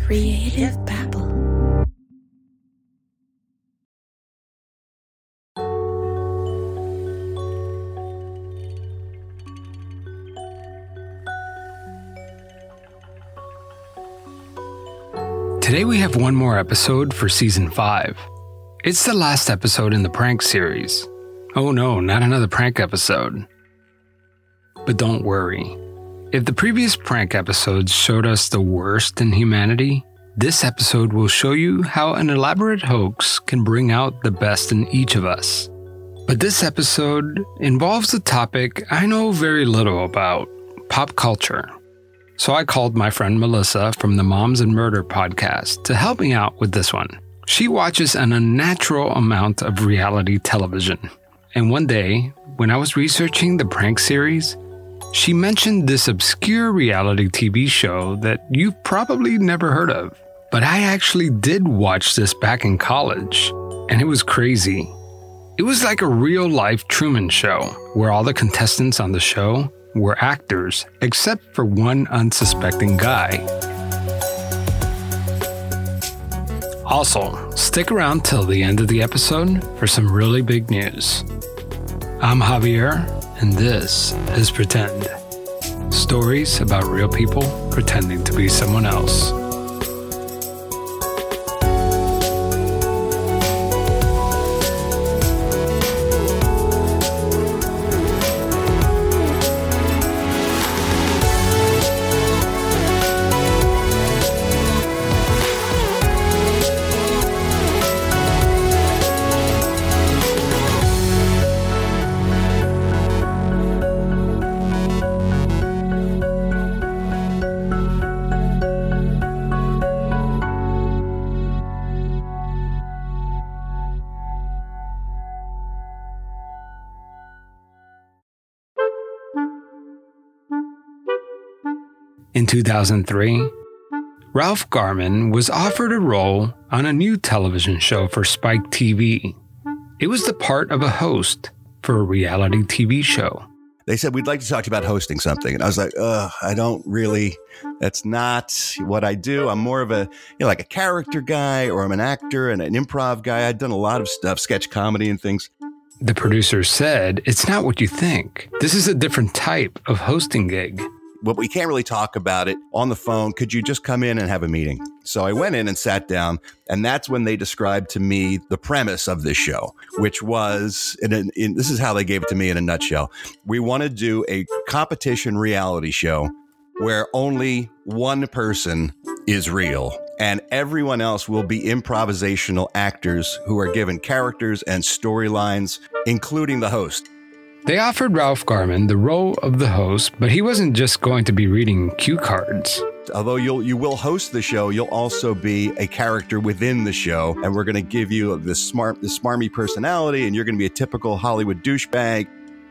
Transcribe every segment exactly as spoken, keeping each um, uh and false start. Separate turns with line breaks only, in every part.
Creative Babble.
Today we have one more episode for Season five. It's the last episode in the prank series. Oh no, not another prank episode. But don't worry. If the previous prank episodes showed us the worst in humanity, this episode will show you how an elaborate hoax can bring out the best in each of us. But this episode involves a topic I know very little about, pop culture. So I called my friend Melissa from the Moms and Murder podcast to help me out with this one. She watches an unnatural amount of reality television. And one day, when I was researching the prank series, she mentioned this obscure reality T V show that you've probably never heard of. But I actually did watch this back in college, and it was crazy. It was like a real-life Truman Show, where all the contestants on the show were actors, except for one unsuspecting guy. Also, stick around till the end of the episode for some really big news. I'm Javier, and this is Pretend. Stories about real people pretending to be someone else. In two thousand three, Ralph Garman was offered a role on a new television show for Spike T V. It was the part of a host for a reality T V show.
They said, we'd like to talk to you about hosting something. And I was like, ugh, I don't really, that's not what I do. I'm more of a, you know, like a character guy, or I'm an actor and an improv guy. I've done a lot of stuff, sketch comedy and things.
The producer said, it's not what you think. This is a different type of hosting gig.
But we can't really talk about it on the phone. Could you just come in and have a meeting? So I went in and sat down, and that's when they described to me the premise of this show, which was, in, a, in, this is how they gave it to me in a nutshell. We want to do a competition reality show where only one person is real, and everyone else will be improvisational actors who are given characters and storylines, including the host.
They offered Ralph Garman the role of the host, but he wasn't just going to be reading cue cards.
Although you'll you will host the show, you'll also be a character within the show, and we're going to give you this smart, this smarmy personality, and you're going to be a typical Hollywood douchebag.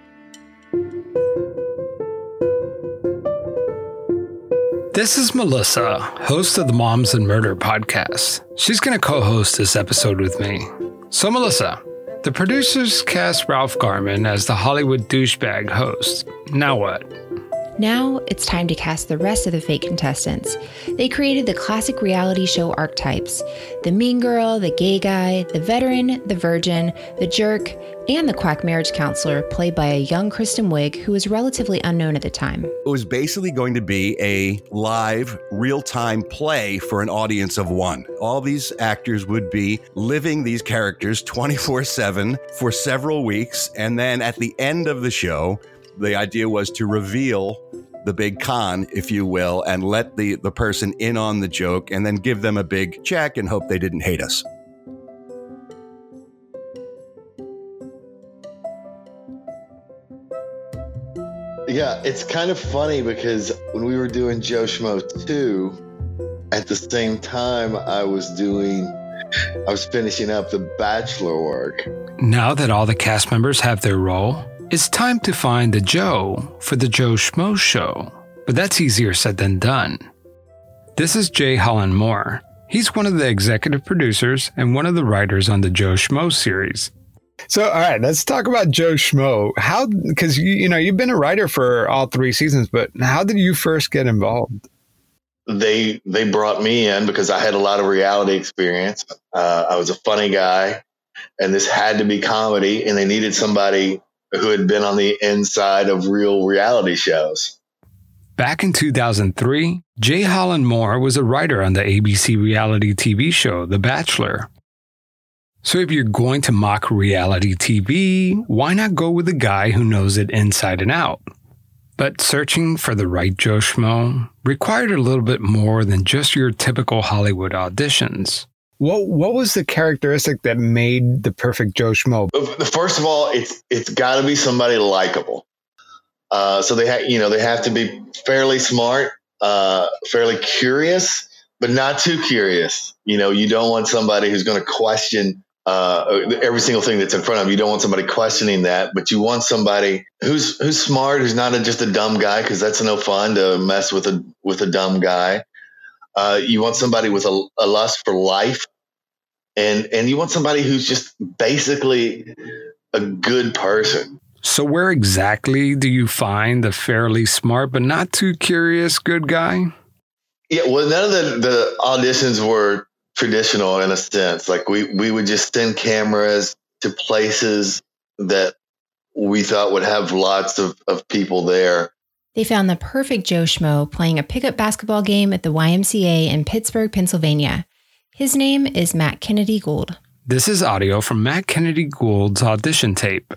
This is Melissa, host of the Moms and Murder podcast. She's going to co-host this episode with me. So Melissa, the producers cast Ralph Garman as the Hollywood douchebag host. Now what?
Now it's time to cast the rest of the fake contestants. They created the classic reality show archetypes: the mean girl, the gay guy, the veteran, the virgin, the jerk, and the quack marriage counselor, played by a young Kristen Wiig who was relatively unknown at the time.
It was basically going to be a live, real-time play for an audience of one. All these actors would be living these characters twenty-four seven for several weeks, and then at the end of the show, the idea was to reveal the big con, if you will, and let the, the person in on the joke, and then give them a big check and hope they didn't hate us.
Yeah, it's kind of funny because when we were doing Joe Schmo two, at the same time I was doing, I was finishing up the Bachelor work.
Now that all the cast members have their role, it's time to find the Joe for the Joe Schmo show. But that's easier said than done. This is Jay Holland Moore. He's one of the executive producers and one of the writers on the Joe Schmo series. So, all right, let's talk about Joe Schmo. How, because you, you know, you've been a writer for all three seasons, but how did you first get involved?
they they brought me in because I had a lot of reality experience. Uh, I was a funny guy, and this had to be comedy, and they needed somebody who had been on the inside of real reality shows.
Back in two thousand three, Jay Holland Moore was a writer on the A B C reality T V show The Bachelor. So if you're going to mock reality T V, why not go with a guy who knows it inside and out? But searching for the right Joe Schmo required a little bit more than just your typical Hollywood auditions.
What what was the characteristic that made the perfect Joe Schmo?
First of all, it's it's got to be somebody likable. Uh, so they have, you know, they have to be fairly smart, uh, fairly curious, but not too curious. You know, you don't want somebody who's going to question uh, every single thing that's in front of you. You don't want somebody questioning that, but you want somebody who's who's smart, who's not a, just a dumb guy, because that's no fun to mess with a with a dumb guy. Uh, you want somebody with a, a lust for life, and and you want somebody who's just basically a good person.
So where exactly do you find the fairly smart but not too curious good guy?
Yeah, well, none of the, the auditions were traditional in a sense. Like we, we would just send cameras to places that we thought would have lots of, of people there.
They found the perfect Joe Schmo playing a pickup basketball game at the Y M C A in Pittsburgh, Pennsylvania. His name is Matt Kennedy Gould.
This is audio from Matt Kennedy Gould's audition tape.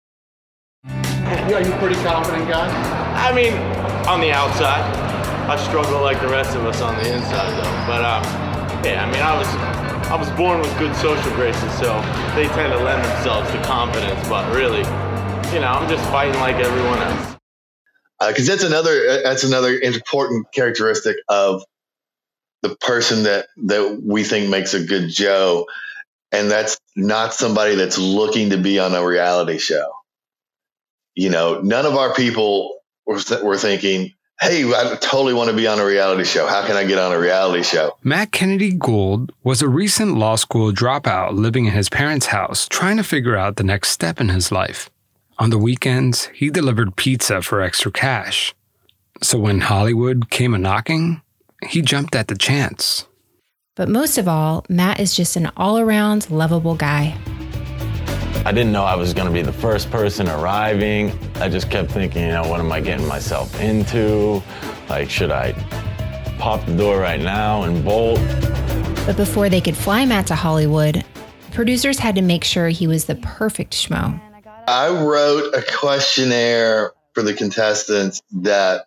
Are you a pretty confident guy?
I mean, on the outside. I struggle like the rest of us on the inside, though. But, um, yeah, I mean, I was I was born with good social graces, so they tend to lend themselves to confidence. But really, you know, I'm just fighting like everyone else.
Because uh, that's another that's another important characteristic of the person that, that we think makes a good Joe, and that's not somebody that's looking to be on a reality show. You know, none of our people were, were thinking, hey, I totally want to be on a reality show. How can I get on a reality show?
Matt Kennedy Gould was a recent law school dropout living in his parents' house, trying to figure out the next step in his life. On the weekends, he delivered pizza for extra cash. So when Hollywood came a-knocking, he jumped at the chance.
But most of all, Matt is just an all-around lovable guy.
I didn't know I was going to be the first person arriving. I just kept thinking, you know, what am I getting myself into? Like, should I pop the door right now and bolt?
But before they could fly Matt to Hollywood, producers had to make sure he was the perfect schmo.
I wrote a questionnaire for the contestants that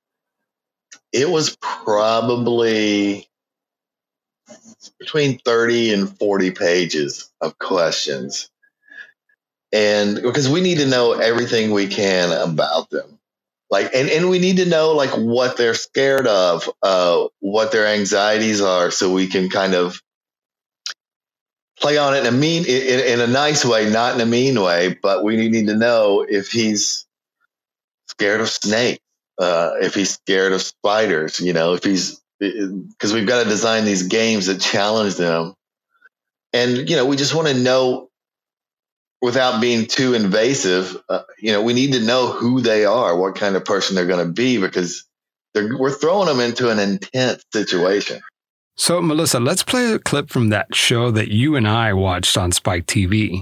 it was probably between thirty and forty pages of questions. And because we need to know everything we can about them, like, and, and we need to know like what they're scared of, uh, what their anxieties are, so we can kind of play on it in a mean, in, in a nice way, not in a mean way. But we need to know if he's scared of snakes, uh, if he's scared of spiders, you know, if he's, because we've got to design these games that challenge them, and you know, we just want to know. Without being too invasive, uh, you know, we need to know who they are, what kind of person they're going to be, because they're, we're throwing them into an intense situation.
So, Melissa, let's play a clip from that show that you and I watched on Spike T V.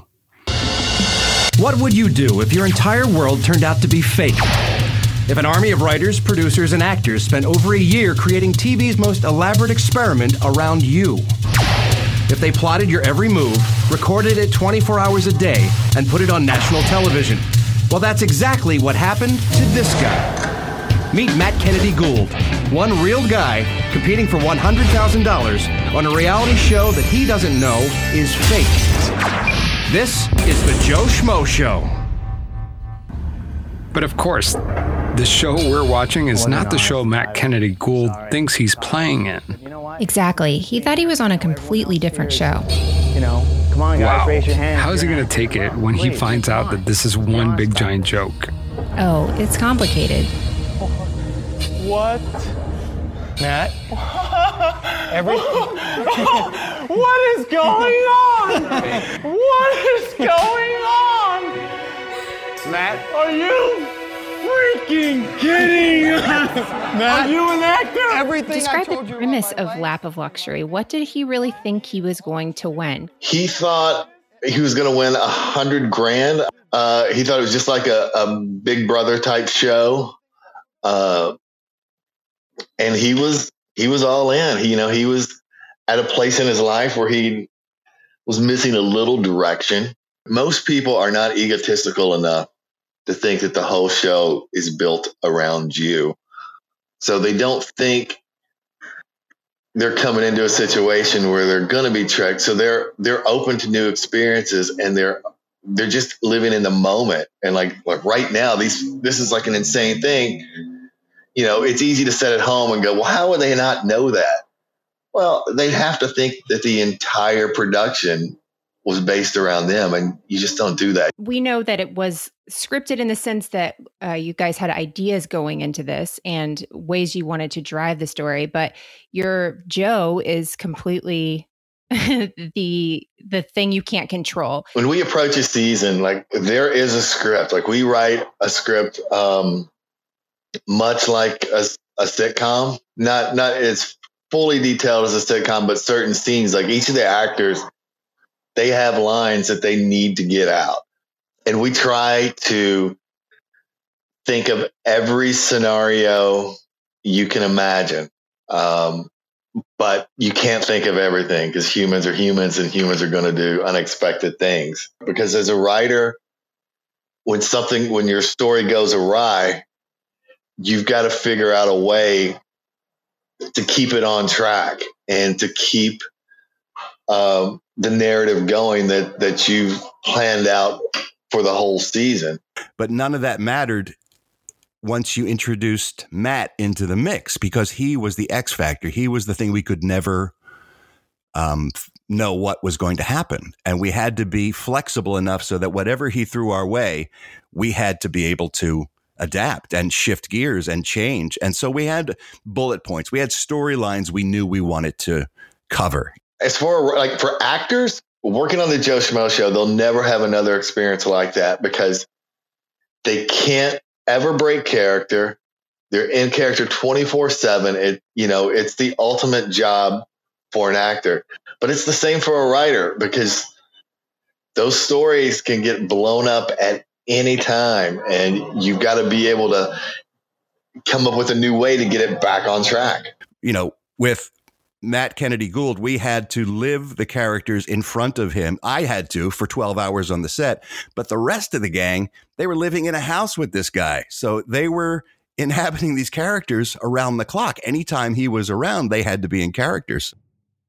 What would you do if your entire world turned out to be fake? If an army of writers, producers, and actors spent over a year creating T V's most elaborate experiment around you? If they plotted your every move, recorded it twenty-four hours a day, and put it on national television? Well, that's exactly what happened to this guy. Meet Matt Kennedy Gould, one real guy competing for one hundred thousand dollars on a reality show that he doesn't know is fake. This is the Joe Schmo Show.
But of course, the show we're watching is not the show Matt Kennedy Gould thinks he's playing in.
Exactly. He thought he was on a completely different show.
You know, come on, guys,
Wow.
raise your hands.
How is he going to take it when he finds out that this is one big giant joke?
Oh, it's complicated.
What? Matt? Every... What is going on? What is going on? Matt? Are you freaking kidding us? Are you an actor? Everything
Describe the premise of Lap of Luxury. What did he really think he was going to win?
He thought he was going to win a hundred grand. Uh, he thought it was just like a, a Big Brother type show. Uh, and he was, he was all in. He, you know, he was at a place in his life where he was missing a little direction. Most people are not egotistical enough to think that the whole show is built around you. So they don't think they're coming into a situation where they're going to be tricked. So they're, they're open to new experiences, and they're, they're just living in the moment. And like, like right now, these, this is like an insane thing. You know, it's easy to sit at home and go, well, how would they not know that? Well, they'd have to think that the entire production was based around them, and you just don't do that.
We know that it was scripted in the sense that uh, you guys had ideas going into this and ways you wanted to drive the story, but your Joe is completely the the thing you can't control.
When we approach a season, like there is a script, like we write a script um, much like a, a sitcom, not not as fully detailed as a sitcom, but certain scenes, like each of the actors, they have lines that they need to get out. And we try to think of every scenario you can imagine. Um, but you can't think of everything, because humans are humans, and humans are going to do unexpected things. Because as a writer, when something, when your story goes awry, you've got to figure out a way to keep it on track and to keep um, the narrative going that, that you've planned out for the whole season.
But none of that mattered once you introduced Matt into the mix, because he was the X factor. He was the thing we could never um, know what was going to happen. And we had to be flexible enough so that whatever he threw our way, we had to be able to adapt and shift gears and change. And so we had bullet points. We had storylines we knew we wanted to cover.
As for like for actors working on the Joe Schmo show, they'll never have another experience like that, because they can't ever break character. They're in character twenty-four seven. It, you know, it's the ultimate job for an actor, but it's the same for a writer, because those stories can get blown up at any time, and you've got to be able to come up with a new way to get it back on track.
You know, with Matt Kennedy Gould, we had to live the characters in front of him. I had to for twelve hours on the set, but the rest of the gang, they were living in a house with this guy. So they were inhabiting these characters around the clock. Anytime he was around, they had to be in characters.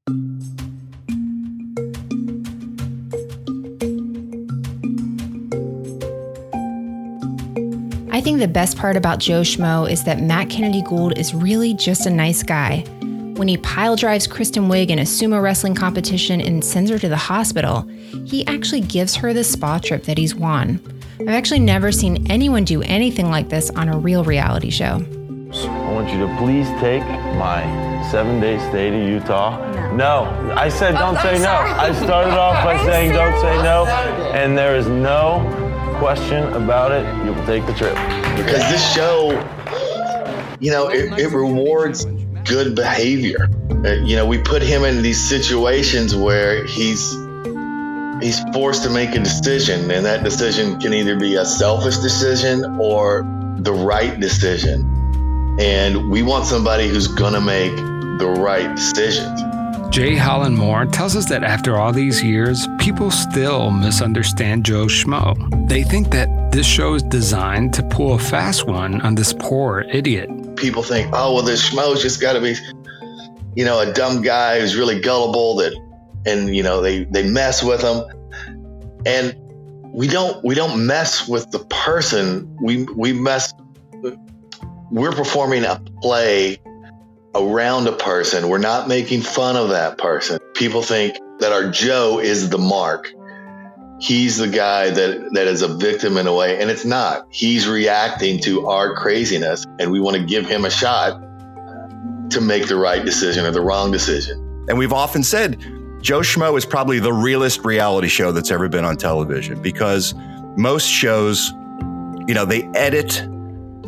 I think the best part about Joe Schmo is that Matt Kennedy Gould is really just a nice guy. When he pile drives Kristen Wiig in a sumo wrestling competition and sends her to the hospital, he actually gives her the spa trip that he's won. I've actually never seen anyone do anything like this on a real reality show.
I want you to please take my seven-day stay to Utah. No, I said don't say no. I started off by saying don't say no, and there is no question about it. You will take the trip.
Because this show, you know, it, it rewards good behavior. Uh, you know, we put him in these situations where he's he's forced to make a decision, and that decision can either be a selfish decision or the right decision. And we want somebody who's gonna make the right decisions.
Jay Holland Moore tells us that after all these years, people still misunderstand Joe Schmo. They think that this show is designed to pull a fast one on this poor idiot.
People think, oh, well, this Schmo's just got to be, you know, a dumb guy who's really gullible, that, and, you know, they, they mess with him. And we don't, we don't mess with the person. We, we mess, we're performing a play around a person. We're not making fun of that person. People think that our Joe is the mark. He's the guy that, that is a victim in a way, and it's not. He's reacting to our craziness, and we want to give him a shot to make the right decision or the wrong decision.
And we've often said Joe Schmo is probably the realest reality show that's ever been on television, because most shows, you know, they edit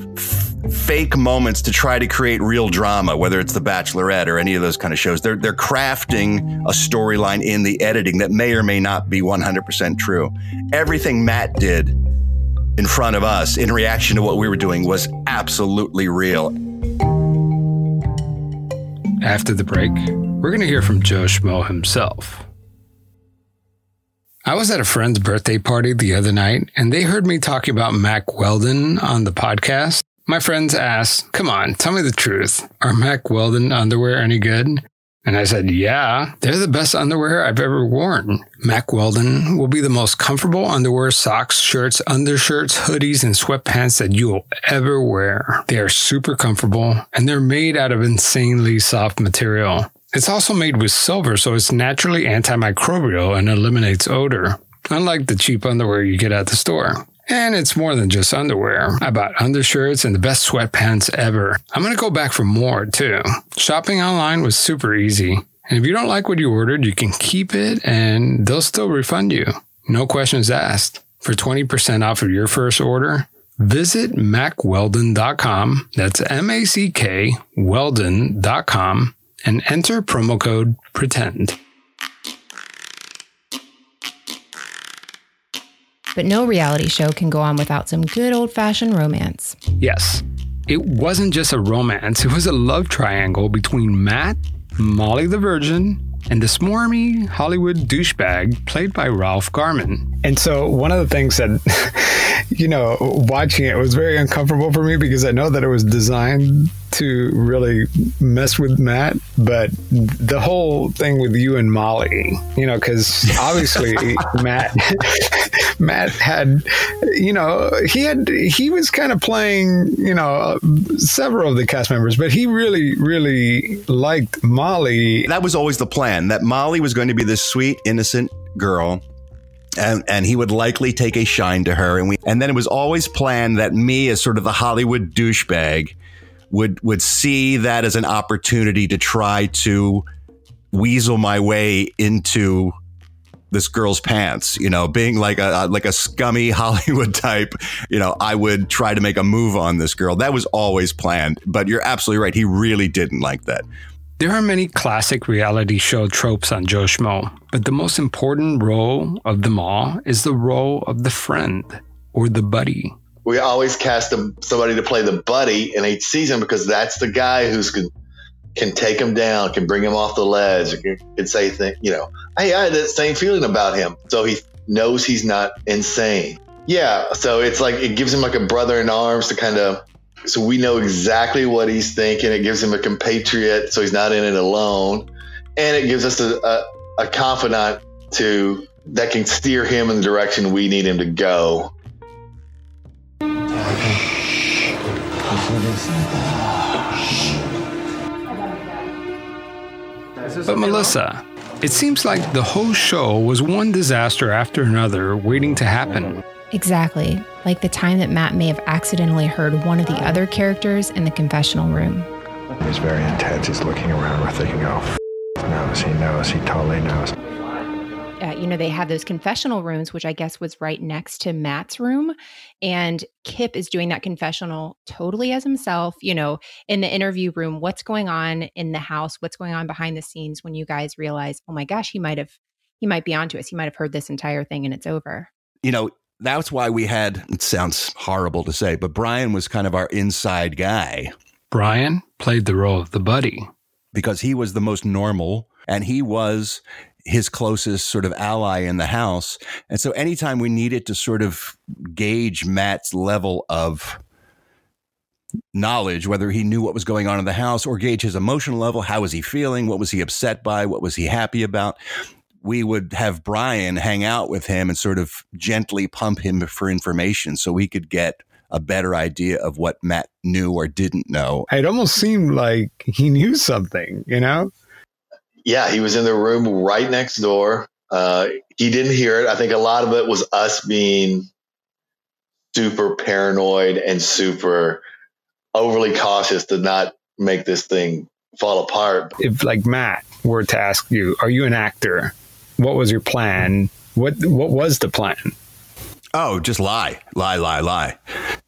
fake moments to try to create real drama, whether it's The Bachelorette or any of those kind of shows. They're they're crafting a storyline in the editing that may or may not be one hundred percent true. Everything Matt did in front of us in reaction to what we were doing was absolutely real.
After the break, we're going to hear from Joe Schmo himself. I was at a friend's birthday party the other night, and they heard me talking about Mack Weldon on the podcast. My friends asked, come on, tell me the truth. Are Mack Weldon underwear any good? And I said, yeah, they're the best underwear I've ever worn. Mack Weldon will be the most comfortable underwear, socks, shirts, undershirts, hoodies, and sweatpants that you will ever wear. They are super comfortable, and they're made out of insanely soft material. It's also made with silver, so it's naturally antimicrobial and eliminates odor, unlike the cheap underwear you get at the store. And it's more than just underwear. I bought undershirts and the best sweatpants ever. I'm going to go back for more, too. Shopping online was super easy. And if you don't like what you ordered, you can keep it and they'll still refund you. No questions asked. For twenty percent off of your first order, visit mack weldon dot com. That's M A C K weldon dot com and enter promo code PRETEND.
But no reality show can go on without some good old-fashioned romance.
Yes, it wasn't just a romance, it was a love triangle between Matt, Molly the Virgin, and the smarmy Hollywood douchebag played by Ralph Garman.
And so one of the things that, you know, watching it was very uncomfortable for me because I know that it was designed to really mess with Matt, but the whole thing with you and Molly, you know, because obviously Matt, Matt had, you know, he had, he was kind of playing, you know, several of the cast members, but he really, really liked Molly.
That was always the plan, that Molly was going to be this sweet, innocent girl. And and he would likely take a shine to her. And we and then it was always planned that me, as sort of the Hollywood douchebag, would would see that as an opportunity to try to weasel my way into this girl's pants, you know, being like a like a scummy Hollywood type. You know, I would try to make a move on this girl. That was always planned. But you're absolutely right. He really didn't like that.
There are many classic reality show tropes on Joe Schmo, but the most important role of them all is the role of the friend or the buddy.
We always cast a, somebody to play the buddy in each season because that's the guy who's can, can take him down, can bring him off the ledge, can, can say, th- you know, hey, I had that same feeling about him. So he knows he's not insane. Yeah, so it's like it gives him like a brother in arms to kind of, so we know exactly what he's thinking. It gives him a compatriot, so he's not in it alone. And it gives us a, a, a confidant to that can steer him in the direction we need him to go.
But Melissa, it seems like the whole show was one disaster after another waiting to happen.
Exactly, like the time that Matt may have accidentally heard one of the other characters in the confessional room.
He's very intense. He's looking around. We're thinking, oh, f- knows. He knows. He totally knows.
Uh, you know, they have those confessional rooms, which I guess was right next to Matt's room. And Kip is doing that confessional totally as himself, you know, in the interview room. What's going on in the house? What's going on behind the scenes when you guys realize, oh my gosh, he might have, he might be onto us. He might have heard this entire thing and it's over.
You know, that's why we had, it sounds horrible to say, but Brian was kind of our inside guy.
Brian played the role of the buddy.
Because he was the most normal and he was his closest sort of ally in the house. And so anytime we needed to sort of gauge Matt's level of knowledge, whether he knew what was going on in the house or gauge his emotional level, how was he feeling? What was he upset by? What was he happy about? We would have Brian hang out with him and sort of gently pump him for information so we could get a better idea of what Matt knew or didn't know.
It almost seemed like he knew something, you know?
Yeah, he was in the room right next door. Uh, he didn't hear it. I think a lot of it was us being super paranoid and super overly cautious to not make this thing fall apart.
If like Matt were to ask you, are you an actor? What was your plan? What what was the plan?
Oh, just lie, lie, lie, lie.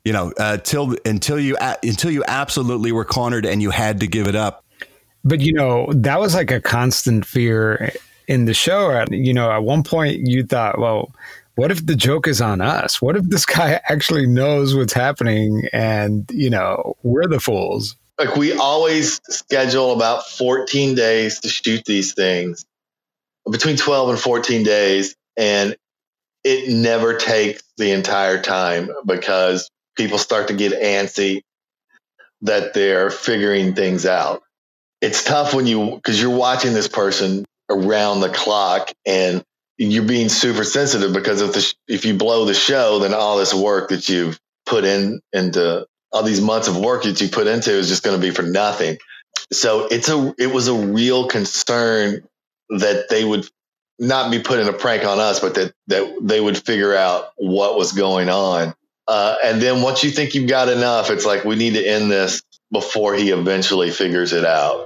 You know, uh, till until you uh, until you absolutely were cornered and you had to give it up.
But, you know, that was like a constant fear in the show. You know, at one point you thought, well, what if the joke is on us? What if this guy actually knows what's happening and, you know, we're the fools?
Like, we always schedule about fourteen days to shoot these things, between twelve and fourteen days. And it never takes the entire time because people start to get antsy that they're figuring things out. It's tough when you, because you're watching this person around the clock and you're being super sensitive because if the, if you blow the show, then all this work that you've put in into all these months of work that you put into is just going to be for nothing. So it's a, it was a real concern that they would not be putting a prank on us, but that, that they would figure out what was going on. Uh, and then once you think you've got enough, it's like, we need to end this before he eventually figures it out.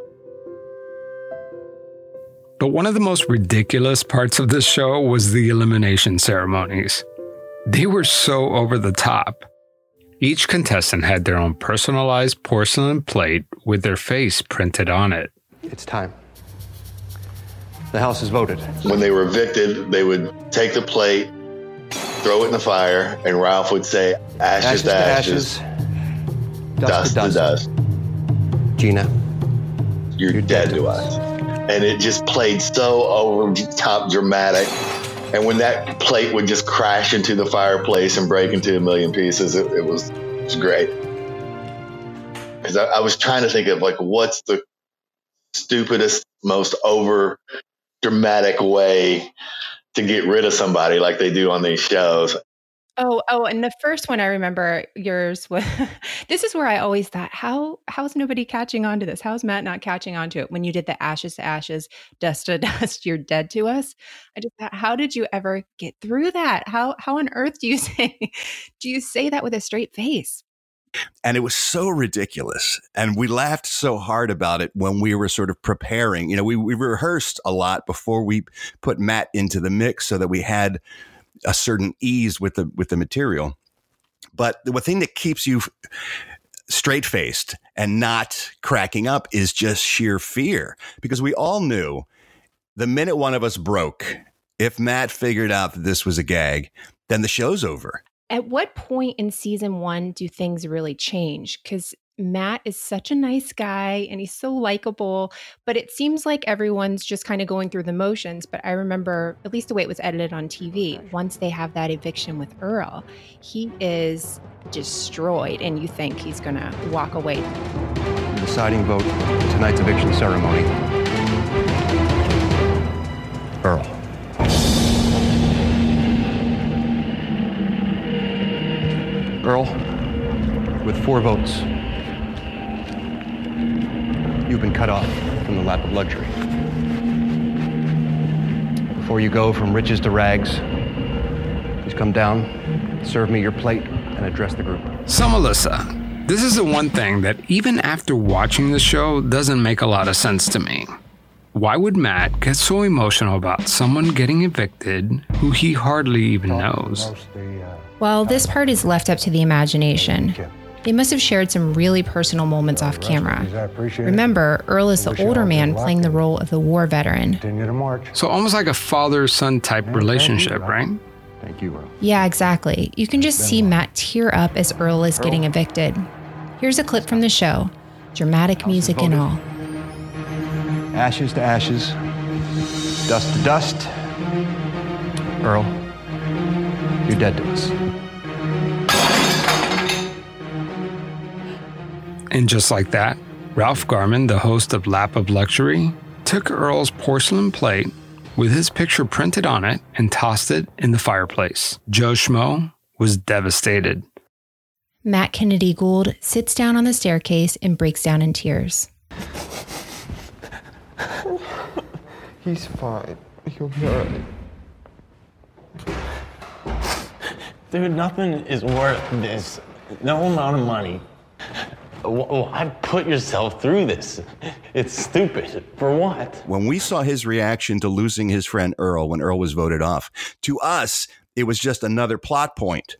But one of the most ridiculous parts of this show was the elimination ceremonies. They were so over the top. Each contestant had their own personalized porcelain plate with their face printed on it.
It's time. The House has voted.
When they were evicted, they would take the plate, throw it in the fire, and Ralph would say, ashes, ashes to ashes,
ashes dust,
dust to dust.
Gina,
you're, you're dead, dead to us. us. And it just played so over the top dramatic. And when that plate would just crash into the fireplace and break into a million pieces, it, it was it was great. Because I, I was trying to think of, like, what's the stupidest, most over dramatic way to get rid of somebody like they do on these shows.
Oh, oh, and the first one I remember yours was, this is where I always thought, how, how's nobody catching on to this? How's Matt not catching on to it? When you did the ashes to ashes, dust to dust, you're dead to us. I just thought, how did you ever get through that? How, how on earth do you say, do you say that with a straight face?
And it was so ridiculous. And we laughed so hard about it when we were sort of preparing. You know, we, we rehearsed a lot before we put Matt into the mix so that we had a certain ease with the with the material. But the thing that keeps you straight faced and not cracking up is just sheer fear, because we all knew the minute one of us broke, if Matt figured out that this was a gag, then the show's over.
At what point in season one do things really change? Because Matt is such a nice guy and he's so likable, but it seems like everyone's just kind of going through the motions. But I remember, at least the way it was edited on T V, once they have that eviction with Earl, he is destroyed and you think he's going to walk away.
The deciding vote in tonight's eviction ceremony. Earl. Earl, with four votes, you've been cut off from the lap of luxury. Before you go from riches to rags, please come down, serve me your plate, and address the group.
So, Melissa, this is the one thing that even after watching the show doesn't make a lot of sense to me. Why would Matt get so emotional about someone getting evicted who he hardly even knows?
Well, this part is left up to the imagination. They must have shared some really personal moments off camera. Remember, Earl is the older man playing the role of the war veteran.
So almost like a father-son type relationship, right?
Thank you, Earl.
Yeah, exactly. You can just see Matt tear up as Earl is getting evicted. Here's a clip from the show, dramatic music and all.
Ashes to ashes, dust to dust. Earl, you're dead to us.
And just like that, Ralph Garman, the host of Lap of Luxury, took Earl's porcelain plate with his picture printed on it and tossed it in the fireplace. Joe Schmo was devastated.
Matt Kennedy Gould sits down on the staircase and breaks down in tears.
He's fine. He'll be all right.
Dude, nothing is worth this. No amount of money. Why put yourself through this? It's stupid. For what?
When we saw his reaction to losing his friend Earl when Earl was voted off, to us, it was just another plot point.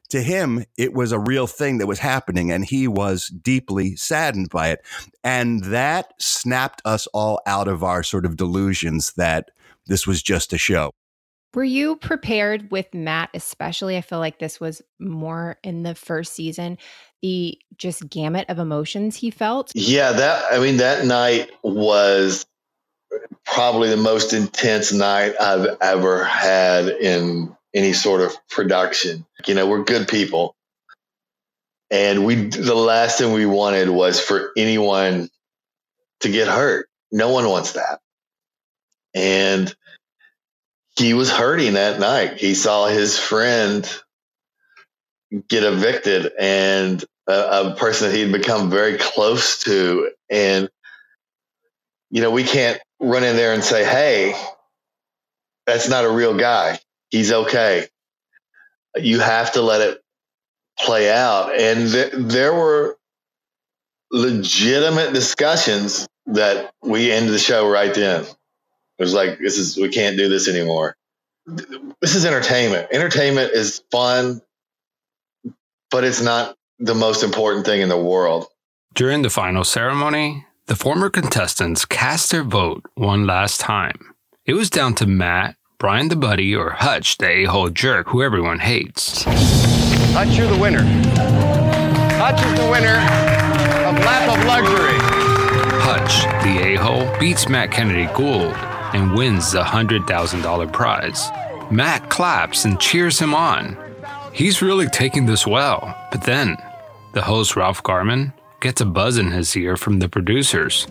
to him, it was a real thing that was happening, and he was deeply saddened by it. And that snapped us all out of our sort of delusions that this was just a show.
Were you prepared with Matt, especially? I feel like this was more in the first season, the just gamut of emotions he felt.
Yeah, that, I mean, that night was probably the most intense night I've ever had in any sort of production. You know, we're good people. And we, the last thing we wanted was for anyone to get hurt. No one wants that. And he was hurting that night. He saw his friend get evicted, and a, a person that he'd become very close to. And, you know, we can't run in there and say, hey, that's not a real guy. He's okay. You have to let it play out. And th- there were legitimate discussions that we ended the show right then. It was like, this is, we can't do this anymore. This is entertainment. Entertainment is fun, but it's not the most important thing in the world.
During the final ceremony, the former contestants cast their vote one last time. It was down to Matt, Brian the Buddy, or Hutch, the a-hole jerk who everyone hates.
Hutch, you're the winner. Hutch is the winner of Lap of Luxury.
Hutch, the a-hole, beats Matt Kennedy Gould and wins the one hundred thousand dollars prize. Matt claps and cheers him on. He's really taking this well. But then, the host Ralph Garman gets a buzz in his ear from the producers.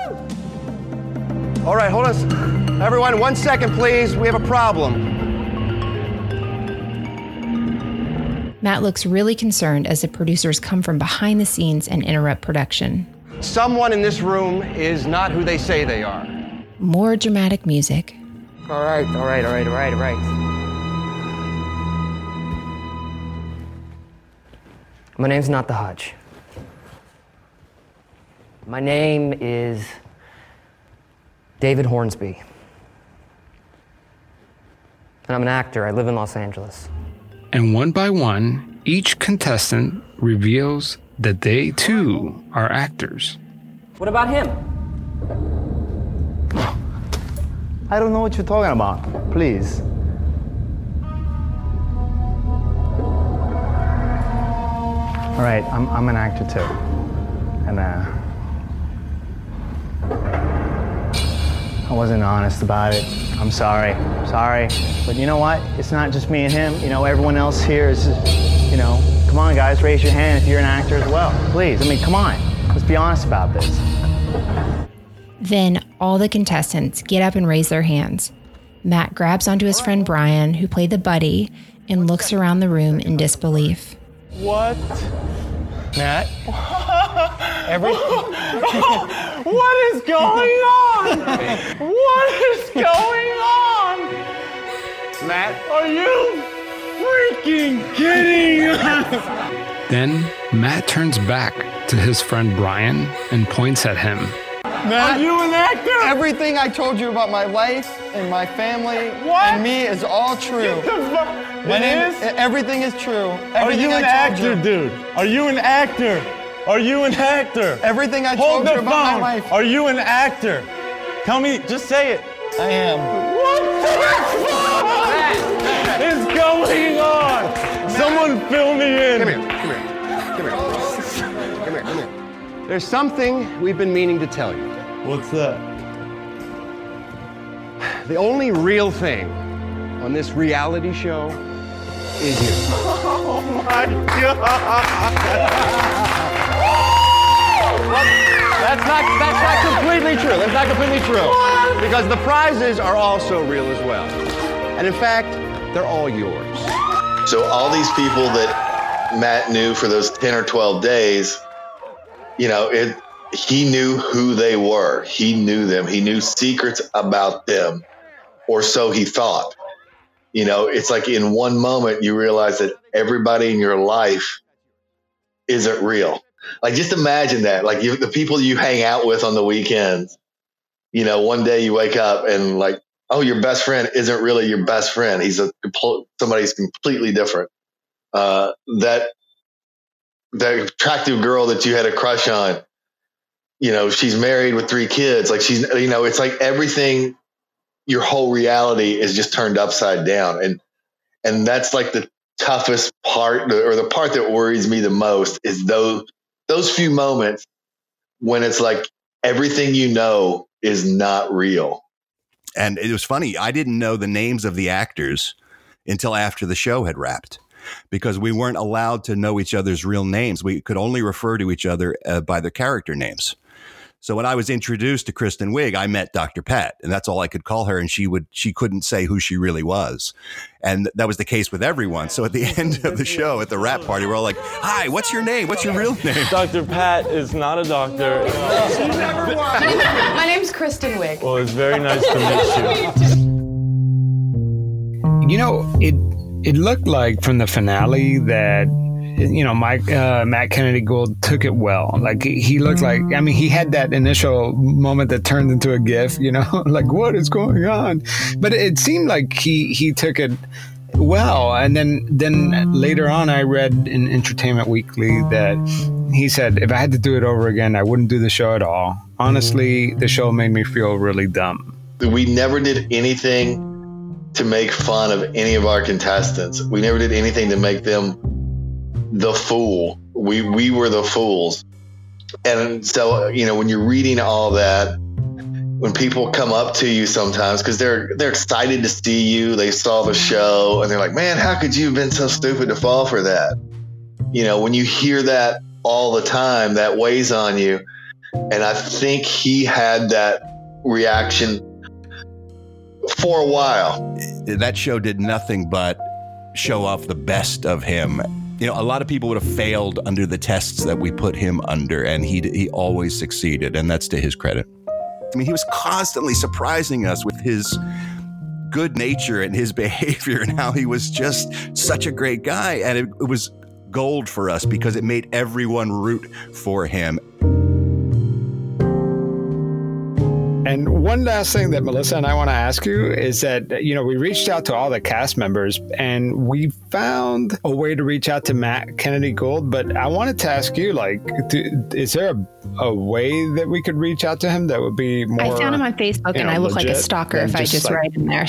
All right, hold on. Everyone, one second, please. We have a problem.
Matt looks really concerned as the producers come from behind the scenes and interrupt production.
Someone in this room is not who they say they are.
More dramatic music.
All right, all right, all right, all right, all right. My name's not the Hutch. My name is David Hornsby. And I'm an actor. I live in Los Angeles.
And one by one, each contestant reveals that they too are actors.
What about him?
I don't know what you're talking about. Please. All right, I'm I'm an actor too, and uh, I wasn't honest about it. I'm sorry, sorry. But you know what? It's not just me and him. You know, everyone else here is, you know, come on, guys, raise your hand if you're an actor as well. Please, I mean, come on. Let's be honest about this.
Then all the contestants get up and raise their hands. Matt grabs onto his friend Brian, who played the buddy, and looks around the room in disbelief.
What?
Matt? Every...
What is going on? What is going on?
Matt?
Are you freaking kidding us?
Then Matt turns back to his friend Brian and points at him.
Matt, are you an actor?
Everything I told you about my life and my family
what?
and me is all true.
My name is?
Everything is true. Everything
are you an
I
actor,
you.
dude? Are you an actor? Are you an actor?
Everything I
Hold
told
the
you about
phone.
my life.
Are you an actor? Tell me, just say it.
I am.
What the fuck is going on? Matt. Someone fill me in.
Come here, come here, come here. Come here, come here. There's something we've been meaning to tell you.
What's that?
The only real thing on this reality show is you.
Oh my God!
That's not, that's not completely true. That's not completely true.
What?
Because the prizes are also real as well. And in fact, they're all yours.
So all these people that Matt knew for those ten or twelve days, you know, it, he knew who they were. He knew them. He knew secrets about them, or so he thought. You know, it's like in one moment you realize that everybody in your life isn't real. Like, just imagine that. Like, you, the people you hang out with on the weekends, you know, one day you wake up and like, oh, your best friend isn't really your best friend. He's a somebody's completely different. uh, that that attractive girl that you had a crush on, you know, she's married with three kids. Like she's, you know, it's like everything, your whole reality is just turned upside down. And, and that's like the toughest part, or the part that worries me the most, is those, those few moments when it's like everything you know is not real.
And it was funny. I didn't know the names of the actors until after the show had wrapped, because we weren't allowed to know each other's real names. We could only refer to each other uh, by their character names. So when I was introduced to Kristen Wiig, I met Doctor Pat, and that's all I could call her. And she would, she couldn't say who she really was. And that was the case with everyone. So at the end of the show, at the wrap party, we're all like, hi, what's your name? What's your real name?
Doctor Pat is not a doctor.
My name's Kristen Wiig.
Well, it's very nice to meet you.
You know, it it looked like from the finale that, you know, Mike, uh, Matt Kennedy Gould took it well. Like he, he looked like, I mean, he had that initial moment that turned into a gif, you know, like what is going on? But it seemed like he, he took it well. And then, then later on, I read in Entertainment Weekly that he said, if I had to do it over again, I wouldn't do the show at all. Honestly, the show made me feel really dumb.
We never did anything to make fun of any of our contestants. We never did anything to make them the fool. We we were the fools. And so, you know, when you're reading all that, when people come up to you sometimes, because they're they're excited to see you, they saw the show, and they're like, man, how could you have been so stupid to fall for that? You know, when you hear that all the time, that weighs on you. And I think he had that reaction for a while.
That show did nothing but show off the best of him. You know, a lot of people would have failed under the tests that we put him under, and he he always succeeded, and that's to his credit. I mean, he was constantly surprising us with his good nature and his behavior and how he was just such a great guy. And it, it was gold for us because it made everyone root for him.
And one last thing that Melissa and I want to ask you is that, you know, we reached out to all the cast members and we found a way to reach out to Matt Kennedy Gould. But I wanted to ask you, like, do, is there a, a way that we could reach out to him that would be more?
I found him on Facebook, and
know,
I look like a stalker if I just
like,
write in there.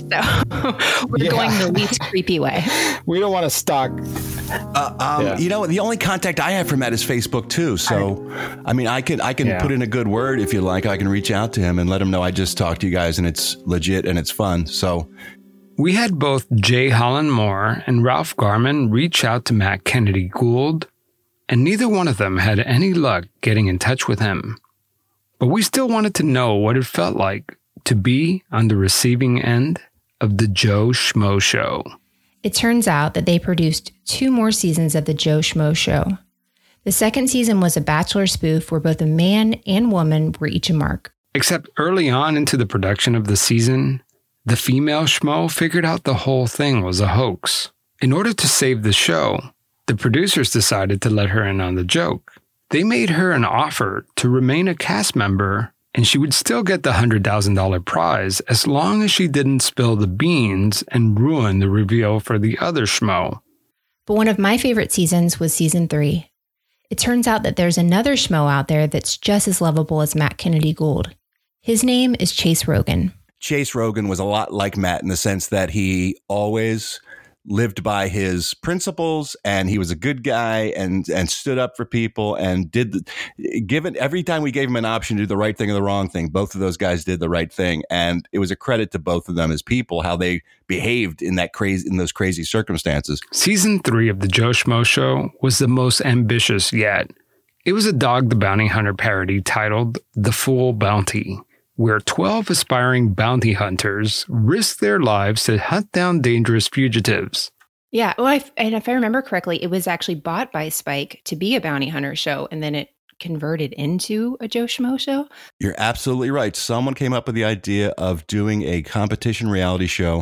So we're yeah. going the least creepy way.
We don't want to stalk.
Uh, um, yeah. You know, the only contact I have from Matt is Facebook too. So, I mean, I can I can yeah. put in a good word if you like. I can reach out to him and let him know I just talked to you guys and it's legit and it's fun. So
we had both Jay Holland Moore and Ralph Garman reach out to Matt Kennedy Gould, and neither one of them had any luck getting in touch with him. But we still wanted to know what it felt like to be on the receiving end of the Joe Schmo Show.
It turns out that they produced two more seasons of the Joe Schmo Show. The second season was a Bachelor spoof where both a man and woman were each a mark.
Except early on into the production of the season, the female Schmo figured out the whole thing was a hoax. In order to save the show, the producers decided to let her in on the joke. They made her an offer to remain a cast member, and she would still get the one hundred thousand dollars prize as long as she didn't spill the beans and ruin the reveal for the other Schmo.
But one of my favorite seasons was season three. It turns out that there's another Schmo out there that's just as lovable as Matt Kennedy Gould. His name is Chase Rogen.
Chase Rogen was a lot like Matt in the sense that he always lived by his principles, and he was a good guy and and stood up for people and did the, given every time we gave him an option to do the right thing or the wrong thing, both of those guys did the right thing, and it was a credit to both of them as people how they behaved in that crazy in those crazy circumstances.
Season three of the Joe Schmo Show was the most ambitious yet. It was a Dog the Bounty Hunter parody titled The Fool Bounty, where twelve aspiring bounty hunters risk their lives to hunt down dangerous fugitives.
Yeah, well, I, and if I remember correctly, it was actually bought by Spike to be a bounty hunter show, and then it converted into a Joe Schmo show.
You're absolutely right. Someone came up with the idea of doing a competition reality show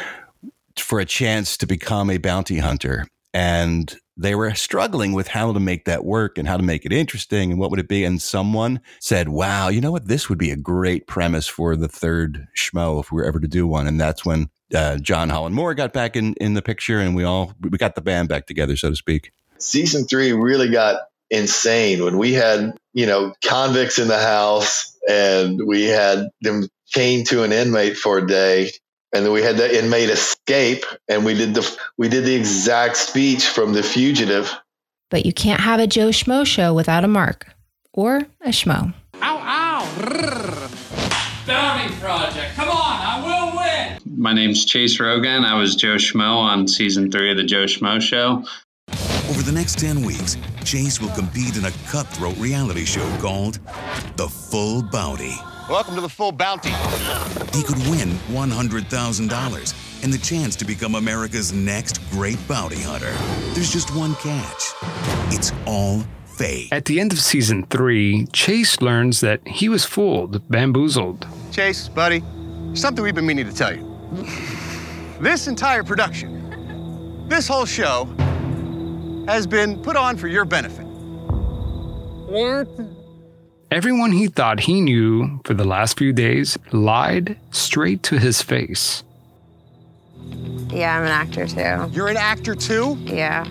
for a chance to become a bounty hunter. And they were struggling with how to make that work and how to make it interesting and what would it be. And someone said, wow, you know what? This would be a great premise for the third Schmo if we were ever to do one. And that's when uh, John Holland Moore got back in, in the picture, and we all we got the band back together, so to speak.
Season three really got insane when we had, you know, convicts in the house, and we had them chained to an inmate for a day, and then we had the inmate escape, and we did the we did the exact speech from The Fugitive.
But you can't have a Joe Schmo show without a Mark or a Schmo.
Ow, ow. Rrr. Bounty Project. Come on, I will win.
My name's Chase Rogan. I was Joe Schmo on season three of the Joe Schmo Show.
Over the next ten weeks, Chase will compete in a cutthroat reality show called The Full Bounty.
Welcome to The Full Bounty.
He could win one hundred thousand dollars and the chance to become America's next great bounty hunter. There's just one catch. It's all fake.
At the end of season three, Chase learns that he was fooled, bamboozled.
Chase, buddy, something we've been meaning to tell you. This entire production, this whole show, has been put on for your benefit.
What? Everyone he thought he knew for the last few days lied straight to his face.
Yeah, I'm an actor too.
You're an actor too?
Yeah.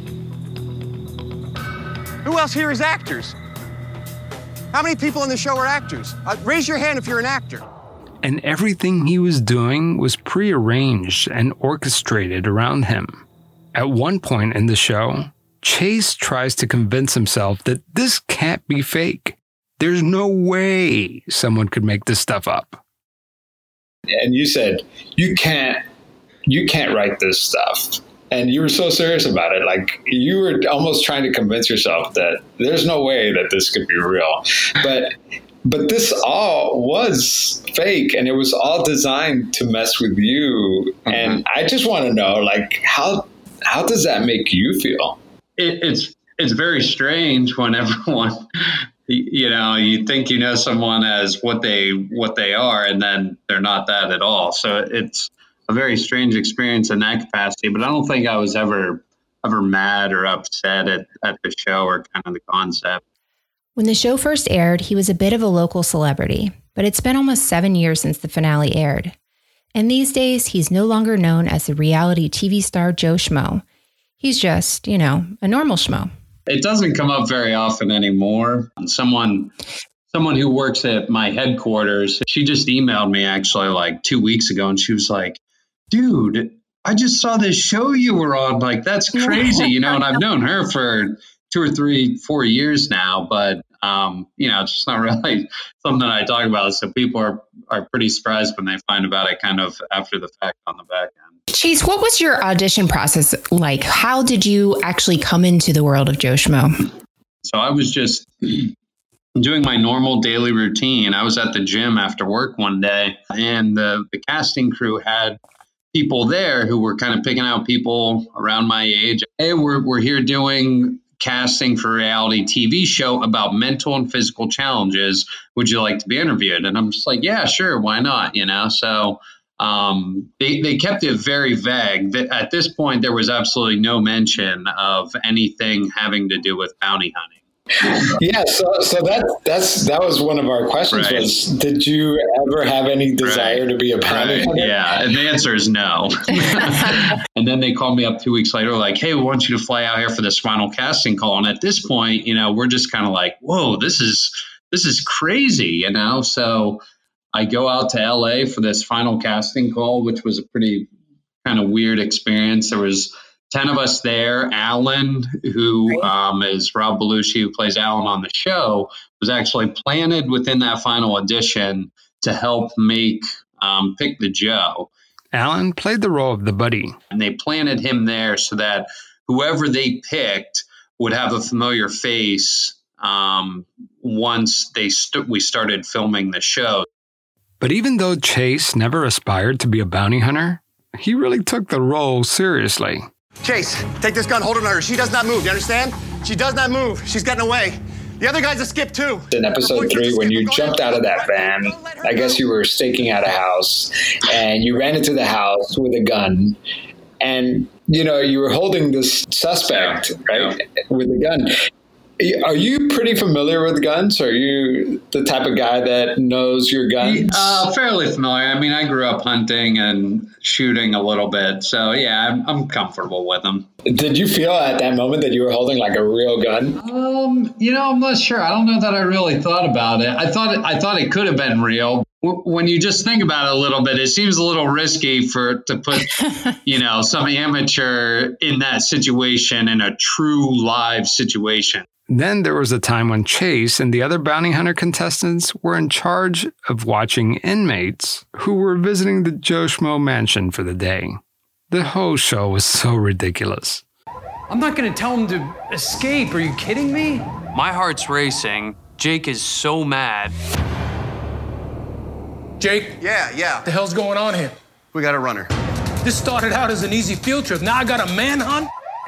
Who else here is actors? How many people on the show are actors? Uh, raise your hand if you're an actor.
And everything he was doing was prearranged and orchestrated around him. At one point in the show, Chase tries to convince himself that this can't be fake. There's no way someone could make this stuff up.
And you said, you can't, you can't write this stuff. And you were so serious about it. Like, you were almost trying to convince yourself that there's no way that this could be real. But but this all was fake, and it was all designed to mess with you. Mm-hmm. And I just want to know, like, how how does that make you feel?
It, it's it's very strange when everyone, you know, you think you know someone as what they what they are, and then they're not that at all. So it's a very strange experience in that capacity, but I don't think I was ever ever mad or upset at, at the show or kind of the concept.
When the show first aired, he was a bit of a local celebrity, but it's been almost seven years since the finale aired. And these days, he's no longer known as the reality T V star Joe Schmo. He's just, you know, a normal schmo.
It doesn't come up very often anymore. Someone someone who works at my headquarters, she just emailed me actually like two weeks ago, and she was like, dude, I just saw this show you were on. Like, that's crazy, you know, and I've known her for two or three, four years now, but, um, you know, it's just not really something I talk about. So people are, are pretty surprised when they find about it kind of after the fact on the back end.
Chase, what was your audition process like? How did you actually come into the world of Joe Schmo?
So I was just doing my normal daily routine. I was at the gym after work one day, and the, the casting crew had people there who were kind of picking out people around my age. Hey, we're we're here doing casting for a reality T V show about mental and physical challenges. Would you like to be interviewed? And I'm just like, yeah, sure. Why not? You know, so um, they, they kept it very vague. At this point, there was absolutely no mention of anything having to do with bounty hunting.
Yeah, so so that that's that was one of our questions. Right. Was did you ever have any desire right. to be a bounty
right.
hunter?
Yeah, and the answer is no. And then they called me up two weeks later, like, "Hey, we want you to fly out here for this final casting call." And at this point, you know, we're just kind of like, "Whoa, this is this is crazy," you know. So I go out to L A for this final casting call, which was a pretty kind of weird experience. There was ten of us there. Alan, who um, is Rob Belushi, who plays Alan on the show, was actually planted within that final audition to help make um, pick the Joe.
Alan played the role of the buddy.
And they planted him there so that whoever they picked would have a familiar face um, once they st- we started filming the show.
But even though Chase never aspired to be a bounty hunter, he really took the role seriously.
Chase, take this gun, hold it on her. She does not move, you understand? She does not move. She's getting away. The other guy's a skip, too.
In episode three, when you jumped out of that van, I guess you were staking out a house, and you ran into the house with a gun, and, you know, you were holding this suspect, right, with a gun. Are you pretty familiar with guns? Are you the type of guy that knows your guns?
Uh, fairly familiar. I mean, I grew up hunting and shooting a little bit. So, yeah, I'm, I'm comfortable with them.
Did you feel at that moment that you were holding like a real gun?
Um, you know, I'm not sure. I don't know that I really thought about it. I thought it, I thought it could have been real. When you just think about it a little bit, it seems a little risky for to put, you know, some amateur in that situation, in a true live situation.
Then there was a time when Chase and the other bounty hunter contestants were in charge of watching inmates who were visiting the Joe Schmo mansion for the day. The whole show was so ridiculous.
I'm not going to tell him to escape. Are you kidding me?
My heart's racing. Jake is so mad.
Jake?
Yeah, yeah.
What the hell's going on here?
We got a runner.
This started out as an easy field trip. Now I got a manhunt?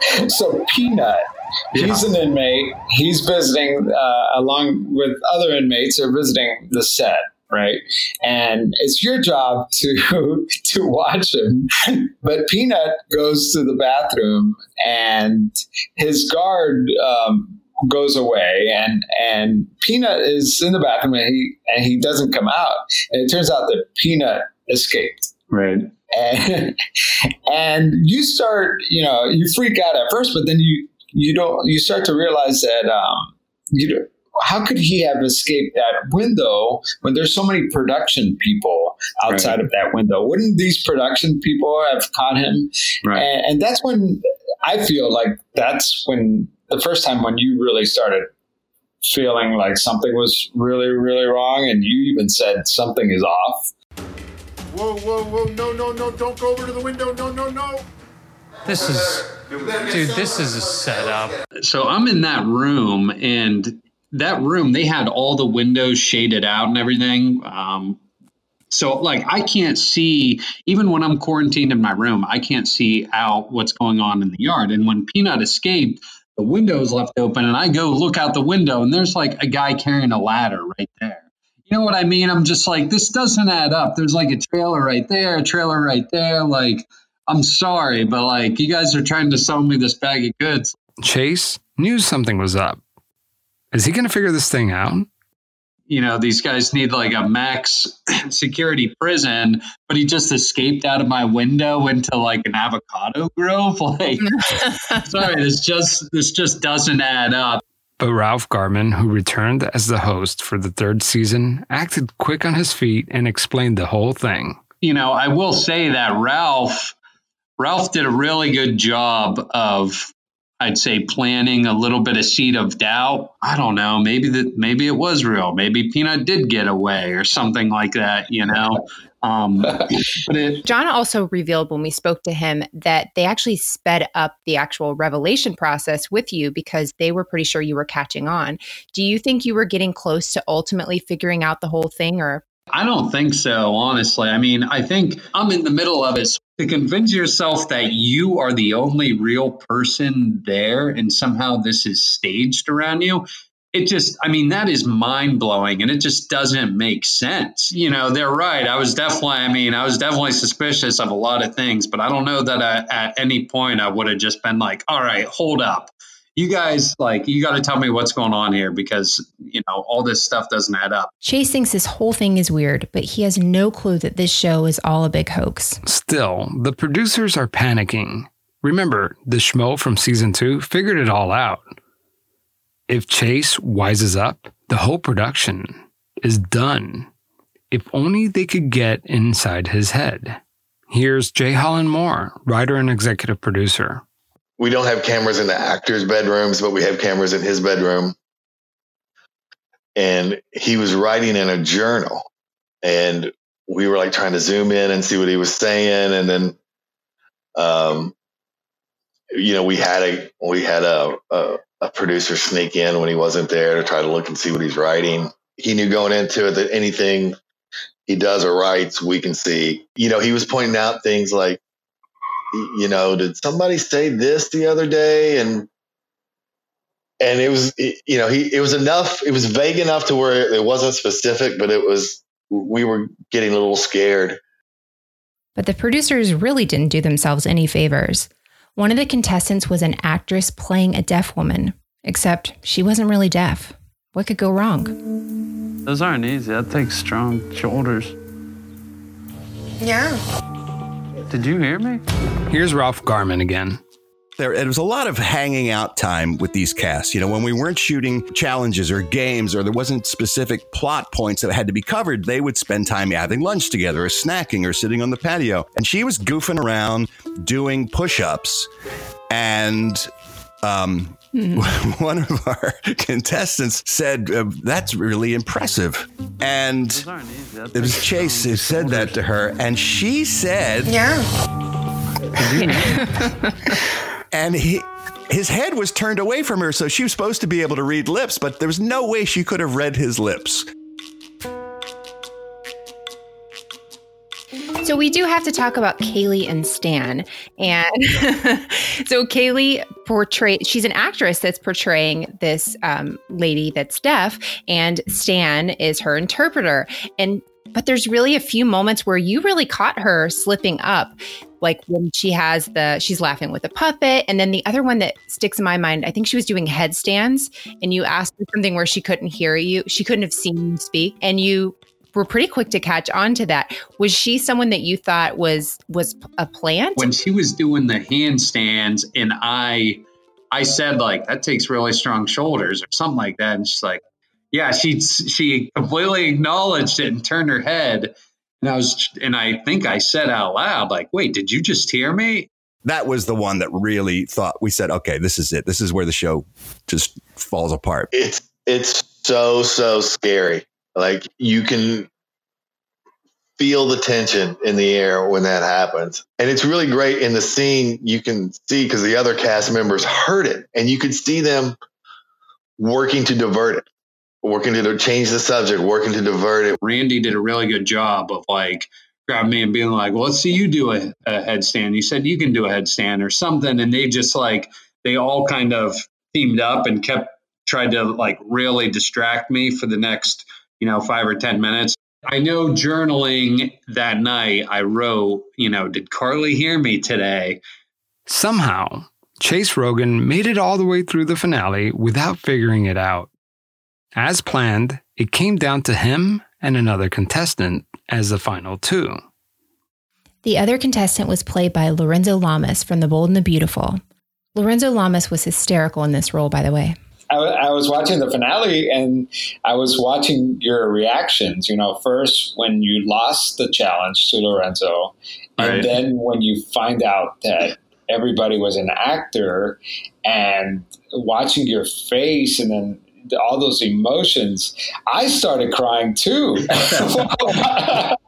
So Peanut, yeah. He's an inmate. He's visiting uh, along with other inmates. They're visiting the set, right? And it's your job to to watch him. But Peanut goes to the bathroom, and his guard um, goes away, and and Peanut is in the bathroom, and he and he doesn't come out. And it turns out that Peanut escaped.
Right.
And, and you start, you know, you freak out at first, but then you you don't you start to realize that um, you know, how could he have escaped that window when there's so many production people outside right. of that window? Wouldn't these production people have caught him?
Right.
And, and that's when I feel like that's when the first time when you really started feeling like something was really, really wrong, and you even said something is off.
Whoa, whoa, whoa, no, no, no, don't go over to the window, no, no, no.
This is, dude, this is a setup.
So I'm in that room, and that room, they had all the windows shaded out and everything. Um, so, like, I can't see, even when I'm quarantined in my room, I can't see out what's going on in the yard. And when Peanut escaped, the window is left open, and I go look out the window, and there's, like, a guy carrying a ladder right there. You know what I mean? I'm just like, this doesn't add up. There's like a trailer right there, a trailer right there. Like, I'm sorry, but like, you guys are trying to sell me this bag of goods.
Chase knew something was up. Is he going to figure this thing out?
You know, these guys need like a max security prison, but he just escaped out of my window into like an avocado grove. Like, sorry, this just, this just doesn't add up.
But Ralph Garman, who returned as the host for the third season, acted quick on his feet and explained the whole thing.
You know, I will say that Ralph, Ralph did a really good job of, I'd say, planting a little bit of seed of doubt. I don't know. Maybe that, maybe it was real. Maybe Peanut did get away or something like that, you know? Um, but it,
John also revealed when we spoke to him that they actually sped up the actual revelation process with you because they were pretty sure you were catching on. Do you think you were getting close to ultimately figuring out the whole thing, or?
I don't think so, honestly. I mean, I think I'm in the middle of it. To convince yourself that you are the only real person there and somehow this is staged around you, it just, I mean, that is mind blowing, and it just doesn't make sense. You know, they're right. I was definitely, I mean, I was definitely suspicious of a lot of things, but I don't know that I, at any point I would have just been like, all right, hold up. You guys, like, you got to tell me what's going on here because, you know, all this stuff doesn't add up.
Chase thinks this whole thing is weird, but he has no clue that this show is all a big hoax.
Still, the producers are panicking. Remember, the schmo from season two figured it all out. If Chase wises up, the whole production is done. If only they could get inside his head. Here's Jay Holland Moore, writer and executive producer.
We don't have cameras in the actors' bedrooms, but we have cameras in his bedroom. And he was writing in a journal, and we were like trying to zoom in and see what he was saying. And then, um, you know, we had a, we had a, a, a producer sneak in when he wasn't there to try to look and see what he's writing. He knew going into it that anything he does or writes, we can see. You know, he was pointing out things like, you know, did somebody say this the other day? And and it was, you know, he it was enough. It was vague enough to where it wasn't specific, but it was. We were getting a little scared.
But the producers really didn't do themselves any favors. One of the contestants was an actress playing a deaf woman. Except she wasn't really deaf. What could go wrong?
Those aren't easy. That takes strong shoulders.
Yeah.
Did you hear me?
Here's Ralph Garman again.
There, it was a lot of hanging out time with these casts. You know, when we weren't shooting challenges or games or there wasn't specific plot points that had to be covered, they would spend time having lunch together or snacking or sitting on the patio. And she was goofing around doing push-ups. And um, mm. one of our contestants said, uh, that's really impressive. And it was Chase who said that to her. And she said,
yeah.
And he, his head was turned away from her, so she was supposed to be able to read lips, but there was no way she could have read his lips.
So we do have to talk about Kaylee and Stan. And so Kaylee portrayed, she's an actress that's portraying this um, lady that's deaf, and Stan is her interpreter. And but there's really a few moments where you really caught her slipping up, like when she has the, she's laughing with a puppet. And then the other one that sticks in my mind, I think she was doing headstands, and you asked her something where she couldn't hear you. She couldn't have seen you speak. And you were pretty quick to catch on to that. Was she someone that you thought was, was a plant?
When she was doing the handstands and I, I said like, that takes really strong shoulders or something like that. And she's like, yeah, she she completely acknowledged it and turned her head. And I was, and I think I said out loud, like, wait, did you just hear me?
That was the one that really thought, we said, okay, this is it. This is where the show just falls apart.
It's, it's so, so scary. Like, you can feel the tension in the air when that happens. And it's really great in the scene. You can see, because the other cast members heard it, and you could see them working to divert it. Working to change the subject, working to divert it.
Randy did a really good job of like grabbing me and being like, well, let's see you do a, a headstand. You said you can do a headstand or something. And they just like, they all kind of teamed up and kept tried to like really distract me for the next, you know, five or ten minutes. I know journaling that night, I wrote, you know, did Carly hear me today?
Somehow, Chase Rogen made it all the way through the finale without figuring it out. As planned, it came down to him and another contestant as the final two.
The other contestant was played by Lorenzo Lamas from The Bold and the Beautiful. Lorenzo Lamas was hysterical in this role, by the way.
I, I was watching the finale and I was watching your reactions. You know, first when you lost the challenge to Lorenzo, and right. then when you find out that everybody was an actor, and watching your face and then all those emotions, I started crying too. Like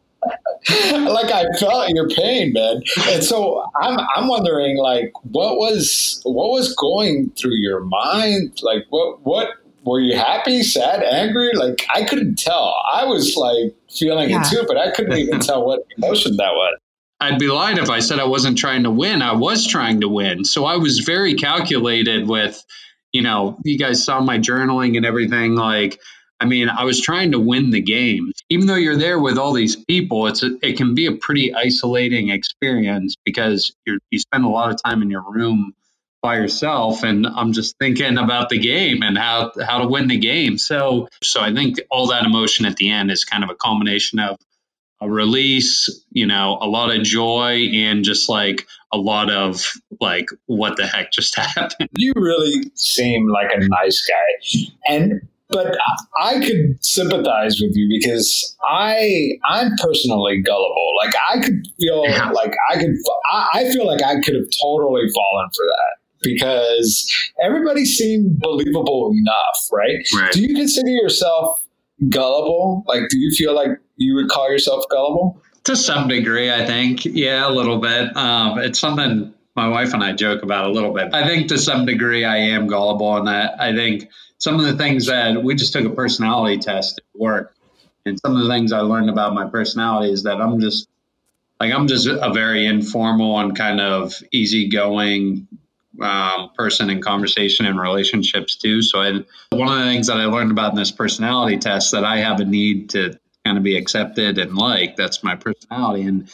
I felt your pain, man. And so I'm I'm wondering, like, what was what was going through your mind? Like, what what were you happy, sad, angry? Like, I couldn't tell. I was like feeling yeah. it too, but I couldn't even tell what emotion that was.
I'd be lying if I said I wasn't trying to win. I was trying to win. So I was very calculated with, you know, you guys saw my journaling and everything. Like, I mean, I was trying to win the game. Even though you're there with all these people, it's a, it can be a pretty isolating experience because you're, you spend a lot of time in your room by yourself. And I'm just thinking about the game and how, how to win the game. So, so I think all that emotion at the end is kind of a culmination of a release, you know, a lot of joy and just like a lot of like, what the heck just happened?
You really seem like a nice guy. And, but I could sympathize with you because I, I'm personally gullible. Like I could feel yeah. like I could, I, I feel like I could have totally fallen for that because everybody seemed believable enough, right?
right?
Do you consider yourself gullible? Like, do you feel like you would call yourself gullible?
To some degree, I think. Yeah, a little bit. Um, it's something my wife and I joke about a little bit. I think to some degree I am gullible in that. I think some of the things that we just took a personality test at work, and some of the things I learned about my personality is that I'm just like, I'm just a very informal and kind of easygoing um, person in conversation and relationships too. So I, one of the things that I learned about in this personality test that I have a need to kind of be accepted and liked. That's my personality. And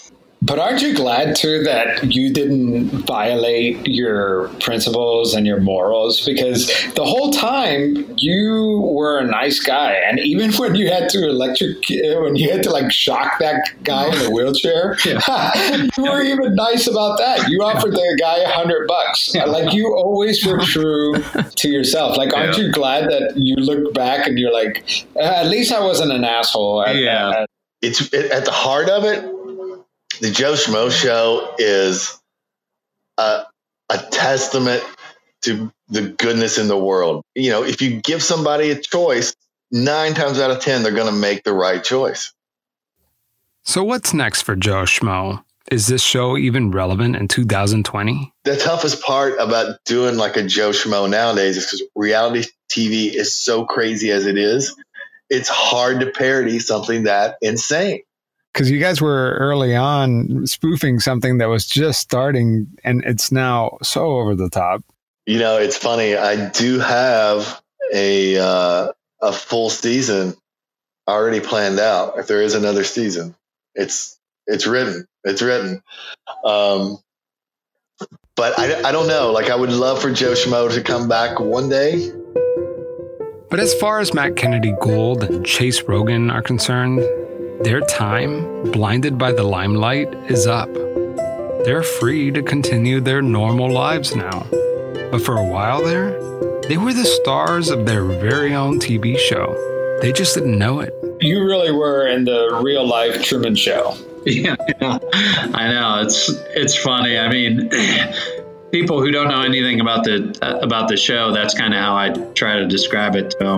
But aren't you glad, too, that you didn't violate your principles and your morals? Because the whole time you were a nice guy. And even when you had to electric, when you had to like shock that guy in the wheelchair, you were even nice about that. You offered the guy a hundred bucks. Like you always were true to yourself. Like, aren't yeah. you glad that you look back and you're like, at least I wasn't an asshole. At,
yeah.
At,
it's it, at the heart of it. The Joe Schmo Show is a, a testament to the goodness in the world. You know, if you give somebody a choice, nine times out of ten, they're going to make the right choice.
So what's next for Joe Schmo? Is this show even relevant in two thousand twenty?
The toughest part about doing like a Joe Schmo nowadays is because reality T V is so crazy as it is. It's hard to parody something that insane.
Because you guys were early on spoofing something that was just starting, and it's now so over the top.
You know, it's funny. I do have a uh, a full season already planned out. If there is another season, it's it's written. It's written. Um, but I, I don't know. Like, I would love for Joe Schmo to come back one day.
But as far as Matt Kennedy Gould and Chase Rogan are concerned, their time, blinded by the limelight, is up. They're free to continue their normal lives now. But for a while there, they were the stars of their very own T V show. They just didn't know it.
You really were in the real life Truman Show.
Yeah, I know. It's it's funny. I mean, people who don't know anything about the uh, about the show, that's kind of how I try to describe it to them.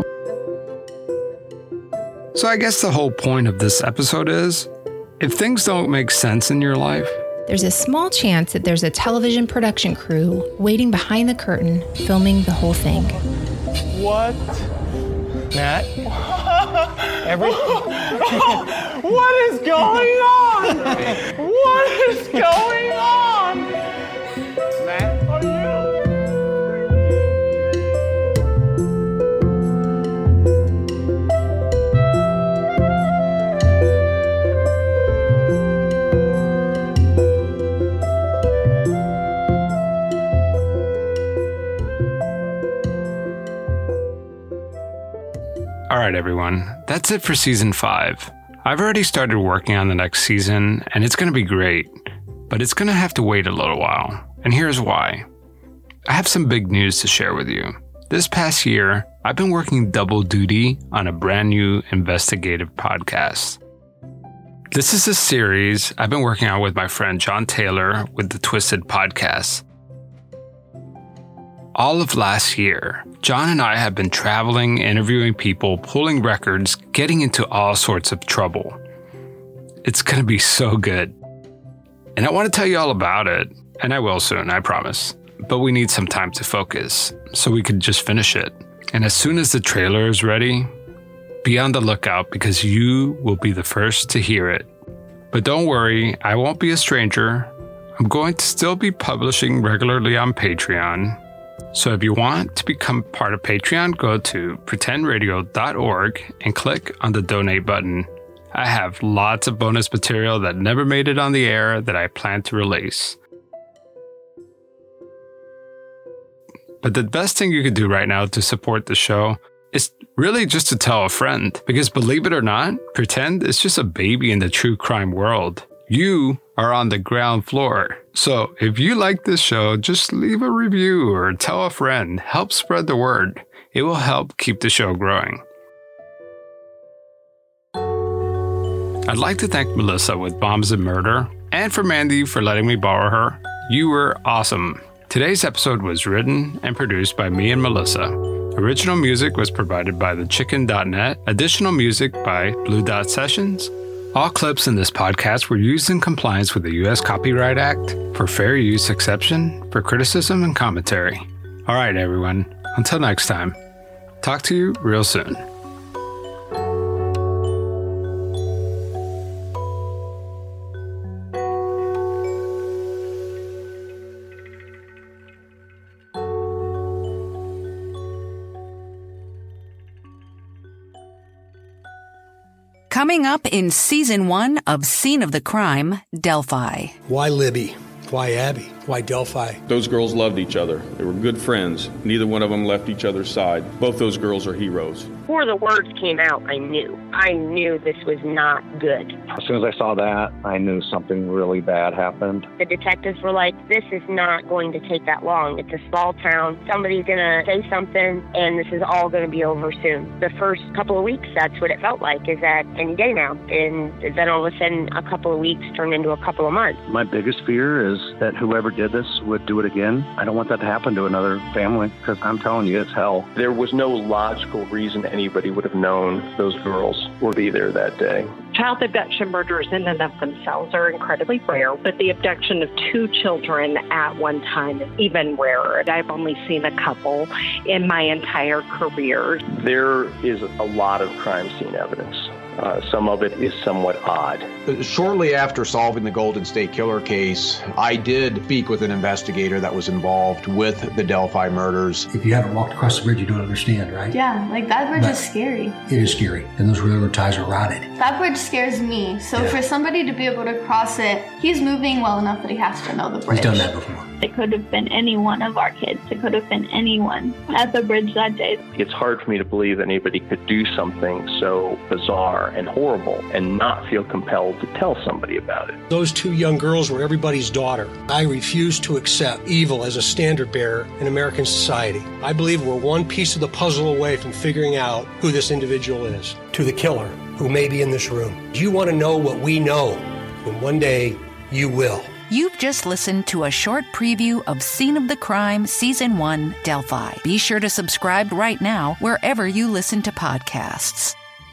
So I guess the whole point of this episode is, if things don't make sense in your life,
there's a small chance that there's a television production crew waiting behind the curtain, filming the whole thing.
What?
Matt? Everything?
What is going on? What is going on? Matt, are you?
All right, everyone, that's it for season five. I've already started working on the next season, and it's going to be great, but it's going to have to wait a little while, and here's why. I have some big news to share with you. This past year, I've been working double duty on a brand new investigative podcast. This is a series I've been working on with my friend John Taylor with the Twisted Podcast. All of last year, John and I have been traveling, interviewing people, pulling records, getting into all sorts of trouble. It's going to be so good. And I want to tell you all about it, and I will soon, I promise. But we need some time to focus, so we could just finish it. And as soon as the trailer is ready, be on the lookout because you will be the first to hear it. But don't worry, I won't be a stranger. I'm going to still be publishing regularly on Patreon. So if you want to become part of Patreon, go to pretend radio dot org and click on the donate button. I have lots of bonus material that never made it on the air that I plan to release. But the best thing you could do right now to support the show is really just to tell a friend. Because believe it or not, Pretend is just a baby in the true crime world. You are on the ground floor. So if you like this show, just leave a review or tell a friend. Help spread the word. It will help keep the show growing. I'd like to thank Melissa with Bombs and Murder, and for Mandy for letting me borrow her. You were awesome. Today's episode was written and produced by me and Melissa. Original music was provided by the chicken dot net. Additional music by Blue Dot Sessions. All clips in this podcast were used in compliance with the U S Copyright Act for fair use exception for criticism and commentary. All right, everyone. Until next time. Talk to you real soon.
Coming up in season one of Scene of the Crime, Delphi.
Why Libby? Why Abby? Why Delphi?
Those girls loved each other. They were good friends. Neither one of them left each other's side. Both those girls are heroes.
Before the words came out, I knew. I knew this was not good.
As soon as I saw that, I knew something really bad happened.
The detectives were like, this is not going to take that long. It's a small town. Somebody's going to say something, and this is all going to be over soon. The first couple of weeks, that's what it felt like, is that any day now. And then all of a sudden, a couple of weeks turned into a couple of months.
My biggest fear is that whoever did this would do it again. I don't want that to happen to another family, because I'm telling you, it's hell.
There was no logical reason anybody would have known those girls would be there that day.
Child abduction murders in and of themselves are incredibly rare, but the abduction of two children at one time is even rarer. I've only seen a couple in my entire career.
There is a lot of crime scene evidence. Uh, some of it is somewhat odd.
Shortly after solving the Golden State Killer case, I did speak with an investigator that was involved with the Delphi murders.
If you haven't walked across the bridge, you don't understand, right?
Yeah, like that bridge
But
is scary.
It is scary, and those railroad ties are rotted.
That bridge scares me. So
Yeah.
for somebody to be able to cross it, he's moving well enough that he has to know the bridge.
He's done that before.
It could have been any one of our kids. It could have been anyone at the bridge that day.
It's hard for me to believe that anybody could do something so bizarre and horrible and not feel compelled to tell somebody about it.
Those two young girls were everybody's daughter. I refuse to accept evil as a standard bearer in American society. I believe we're one piece of the puzzle away from figuring out who this individual is. To the killer who may be in this room, you want to know what we know, and one day you will.
You've just listened to a short preview of Scene of the Crime Season one, Delphi. Be sure to subscribe right now wherever you listen to podcasts.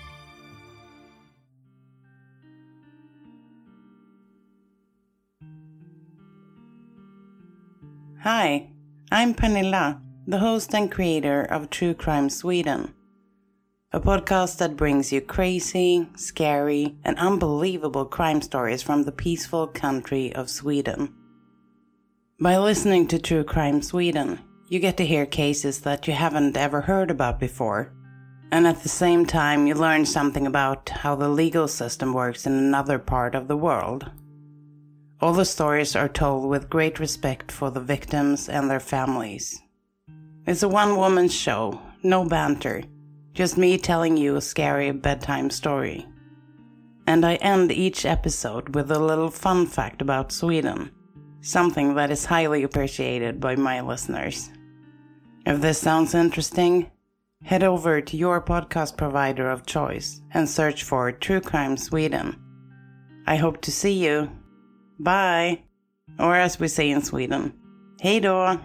Hi, I'm Pernilla, the host and creator of True Crime Sweden, a podcast that brings you crazy, scary, and unbelievable crime stories from the peaceful country of Sweden. By listening to True Crime Sweden, you get to hear cases that you haven't ever heard about before, and at the same time you learn something about how the legal system works in another part of the world. All the stories are told with great respect for the victims and their families. It's a one-woman show, no banter, just me telling you a scary bedtime story. And I end each episode with a little fun fact about Sweden, something that is highly appreciated by my listeners. If this sounds interesting, head over to your podcast provider of choice and search for True Crime Sweden. I hope to see you. Bye! Or as we say in Sweden, hej då!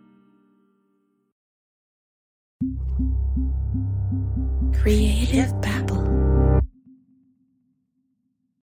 Creative